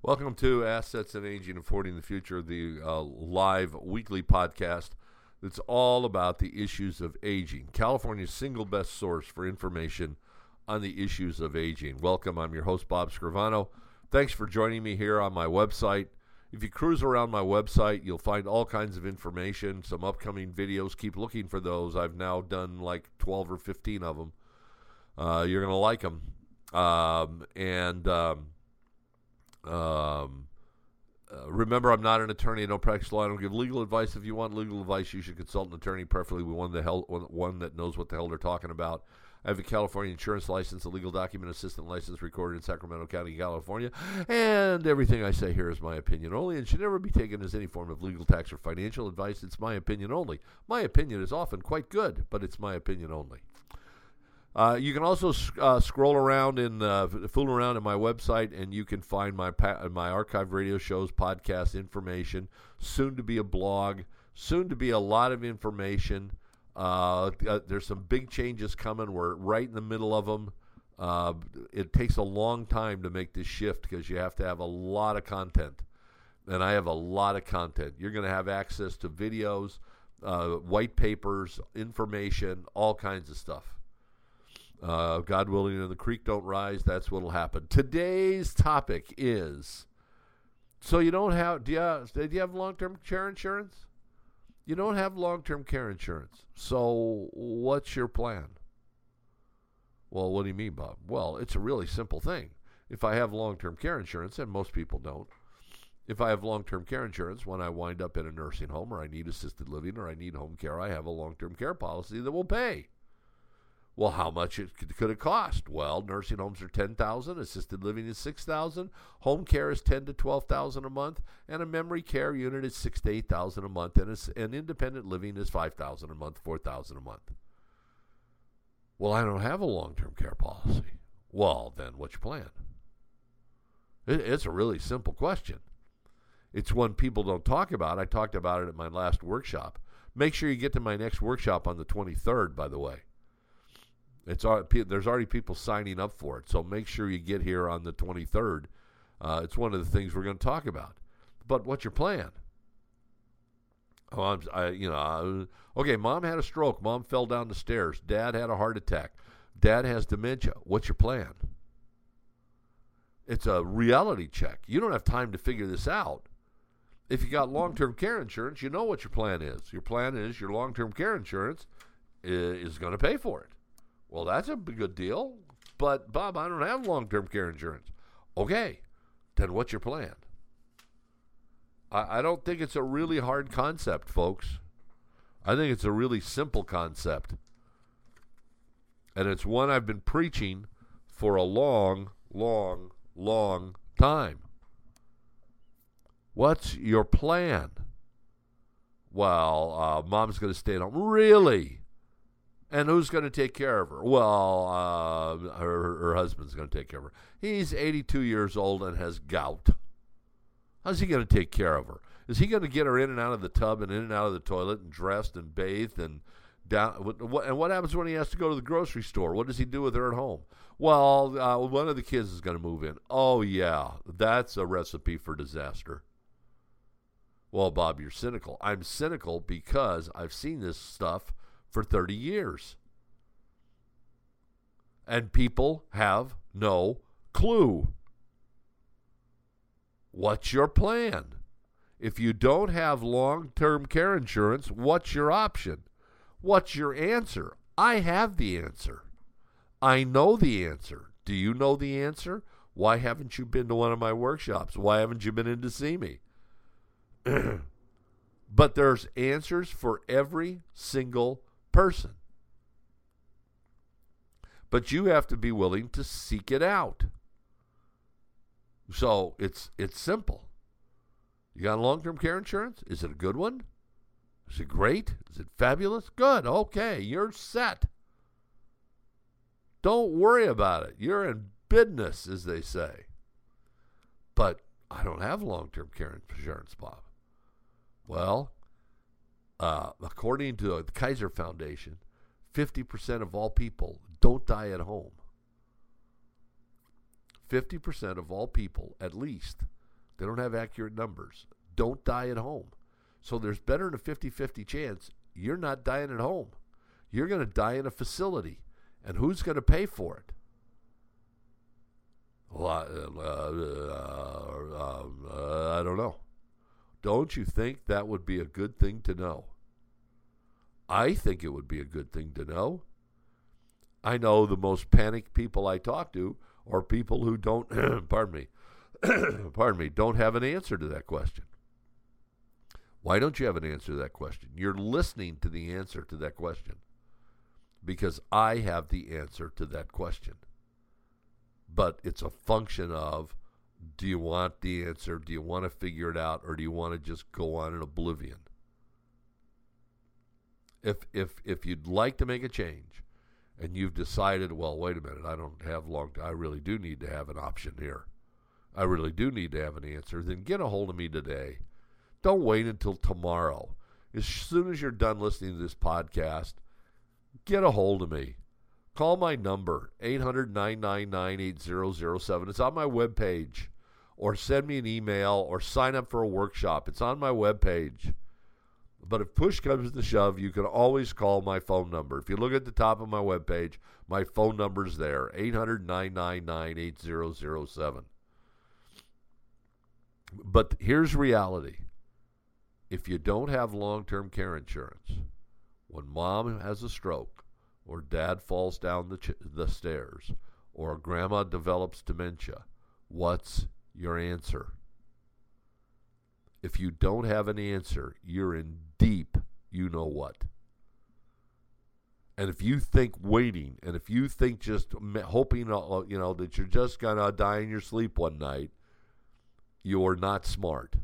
Welcome to Assets and Aging, Affording the Future, the live weekly podcast that's all about the issues of aging. California's single best source for information on the issues of aging. Welcome. I'm your host, Bob Scrivano. Thanks for joining me here on my website. If you cruise around my website, you'll find all kinds of information, some upcoming videos. Keep looking for those. I've now done like 12 or 15 of them. You're going to like them. Remember, I'm not an attorney. I don't practice law. I don't give legal advice. If you want legal advice, you should consult an attorney, preferably one that knows what the hell they're talking about. I have a California insurance license, a legal document assistant license recorded in Sacramento County, California, and everything I say here is my opinion only and should never be taken as any form of legal, tax, or financial advice. It's my opinion only. My opinion is often quite good, but it's my opinion only. You can also scroll around and fool around at my website, and you can find my archived radio shows, podcast information, soon to be a blog, soon to be a lot of information. There's some big changes coming. We're right in the middle of them. It takes a long time to make this shift because you have to have a lot of content, and I have a lot of content. You're going to have access to videos, white papers, information, all kinds of stuff. God willing, and the creek don't rise, that's what'll happen. Today's topic is, so you don't have, do you have long-term care insurance? You don't have long-term care insurance. So what's your plan? Well, what do you mean, Bob? Well, it's a really simple thing. If I have long-term care insurance, and most people don't, if I have long-term care insurance, when I wind up in a nursing home or I need assisted living or I need home care, I have a long-term care policy that will pay. Well, how much could it cost? Well, nursing homes are $10,000, assisted living is $6,000, home care is $10,000 to $12,000 a month, and a memory care unit is $6,000 to $8,000 a month, and independent living is $5,000 a month, $4,000 a month. Well, I don't have a long-term care policy. Well, then what's your plan? It's a really simple question. It's one people don't talk about. I talked about it at my last workshop. Make sure you get to my next workshop on the 23rd, by the way. There's already people signing up for it, so make sure you get here on the 23rd. It's one of the things we're going to talk about. But what's your plan? Okay, Mom had a stroke. Mom fell down the stairs. Dad had a heart attack. Dad has dementia. What's your plan? It's a reality check. You don't have time to figure this out. If you got long-term care insurance, you know what your plan is. Your plan is your long-term care insurance is going to pay for it. Well, that's a good deal, but Bob, I don't have long-term care insurance. Okay, then what's your plan? I don't think it's a really hard concept, folks. I think it's a really simple concept, and it's one I've been preaching for a long, long, long time. What's your plan? Well, Mom's going to stay at home. Really? And who's going to take care of her? Well, her husband's going to take care of her. He's 82 years old and has gout. How's he going to take care of her? Is he going to get her in and out of the tub and in and out of the toilet and dressed and bathed and down? And what happens when he has to go to the grocery store? What does he do with her at home? Well, one of the kids is going to move in. Oh, yeah, that's a recipe for disaster. Well, Bob, you're cynical. I'm cynical because I've seen this stuff for 30 years. And people have no clue. What's your plan? If you don't have long-term care insurance, what's your option? What's your answer? I have the answer. I know the answer. Do you know the answer? Why haven't you been to one of my workshops? Why haven't you been in to see me? But there's answers for every single person. But you have to be willing to seek it out. So it's simple. You got long-term care insurance? Is it a good one? Is it great? Is it fabulous? Good. Okay, you're set. Don't worry about it. You're in business, as they say. But I don't have long-term care insurance, Bob. Well, according to the Kaiser Foundation, 50% of all people don't die at home. 50% of all people, at least, They don't have accurate numbers. Don't die at home. So there's better than a 50-50 chance you're not dying at home. You're going to die in a facility. And who's going to pay for it? Well, I don't know. Don't you think that would be a good thing to know? I think it would be a good thing to know. I know the most panicked people I talk to are people who don't, pardon me, don't have an answer to that question. Why don't you have an answer to that question? You're listening to the answer to that question because I have the answer to that question. But it's a function of, do you want the answer? Do you want to figure it out? Or do you want to just go on in oblivion? If you'd like to make a change and you've decided, well, wait a minute, I don't have I really do need to have an option here. I really do need to have an answer. Then get a hold of me today. Don't wait until tomorrow. As soon as you're done listening to this podcast, get a hold of me. Call my number, 800-999-8007. It's on my webpage. Or send me an email or sign up for a workshop. It's on my webpage. But if push comes to shove, you can always call my phone number. If you look at the top of my webpage, my phone number's there, 800-999-8007. But here's reality. If you don't have long-term care insurance, when mom has a stroke, or dad falls down the stairs, or grandma develops dementia, what's your answer? If you don't have an answer, you're in deep you-know-what. And if you think waiting, and if you think just hoping, that you're just going to die in your sleep one night, you're not smart.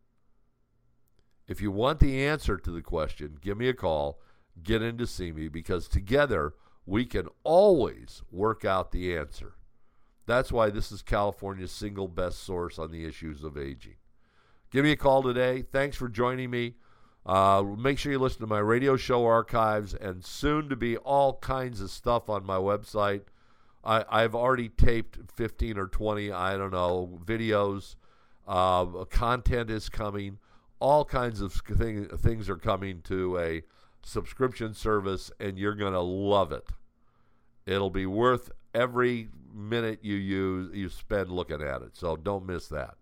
If you want the answer to the question, give me a call. Get in to see me, because together we can always work out the answer. That's why this is California's single best source on the issues of aging. Give me a call today. Thanks for joining me. Make sure you listen to my radio show archives and soon to be all kinds of stuff on my website. I've already taped 15 or 20, videos. Content is coming. All kinds of things are coming to a subscription service, and you're going to love it. It'll be worth every minute you spend looking at it, so don't miss that.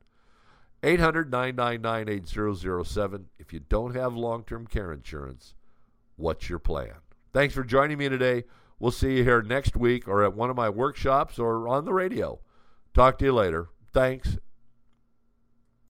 800-999-8007. If you don't have long-term care insurance, what's your plan? Thanks for joining me today. We'll see you here next week or at one of my workshops or on the radio. Talk to you later. Thanks.